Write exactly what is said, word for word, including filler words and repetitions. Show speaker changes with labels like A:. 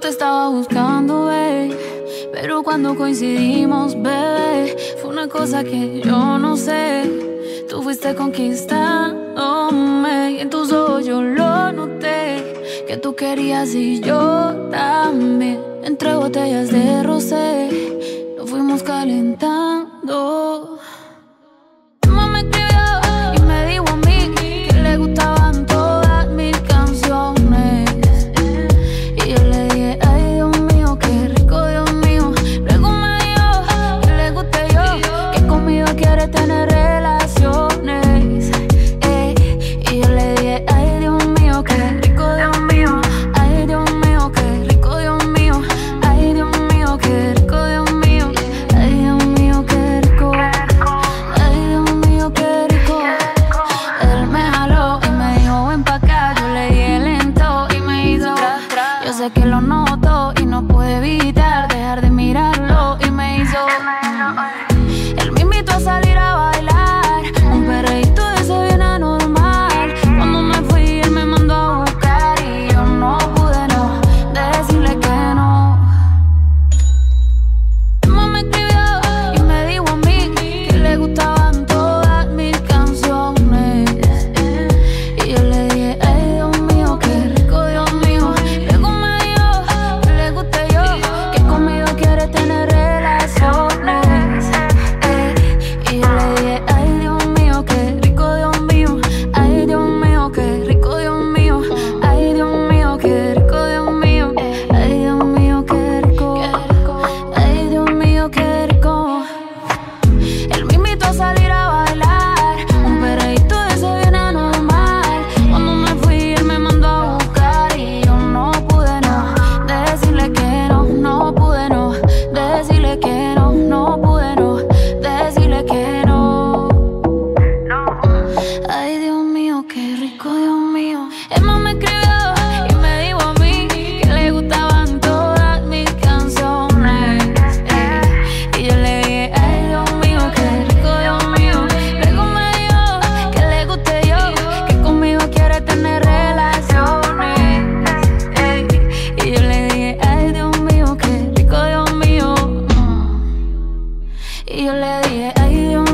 A: te estaba buscando, babe, pero cuando coincidimos, bebé, fue una cosa que yo no sé. Tú fuiste conquistándome y en tus ojos yo lo noté, que tú querías y yo también. Entre botellas de rosé nos fuimos calentando. Tu mamá me escribió y me dijo a mí que le gustaban todas mis canciones. Y yo le dije, ay Dios mío, qué rico, Dios mío. Luego me dijo que le guste yo, que conmigo quiere tener relaciones. eh. Y yo le dije, ay Dios mío, qué rico, Dios mío. Ay Dios mío, qué rico, Dios mío. Ay Dios mío, qué rico, Dios mío. Ay Dios mío, qué rico. Ay Dios mío, qué rico. Él me jaló y me dijo, ven pa' acá. Yo le dije lento y me hizo. Yo sé que lo noto y no puedo evitar dejar de mirarlo. Y me hizo. Él me invitó a salir a bailar, un perreíto de ese bien anormal. Cuando me fui él me mandó a buscar y yo no pude no decirle que no. Tu mamá me escribió y me dijo a mí que le gustaban todas mis canciones. Y yo le dije, ay Dios mío, qué rico, Dios mío. Luego me dijo que le guste yo, que conmigo quiere tener relaciones. eh. Y yo le dije, ay Dios mío, qué rico, Dios mío. Ay Dios mío, qué rico, Dios mío. Ay Dios mío, qué rico, Dios mío. Ay Dios mío, qué rico. Ay Dios mío, qué rico. Él me invitó a salir a bailar, un perreíto de ese bien anormal. Cuando me fui él me mandó a buscar y yo no pude no decirle que no, no pude no decirle que no, no pude no decirle que no. Ay Dios mío, qué rico, Dios mío. Él más me escribió y me dijo a mí que le gustaban todas mis canciones. eh. Y yo le dije, ay Dios mío, qué rico, Dios mío. Luego me dijo que le guste yo, que conmigo quiere tener relaciones. eh. Y yo le dije, ay Dios mío, qué rico, Dios mío. Y yo le dije, ay Dios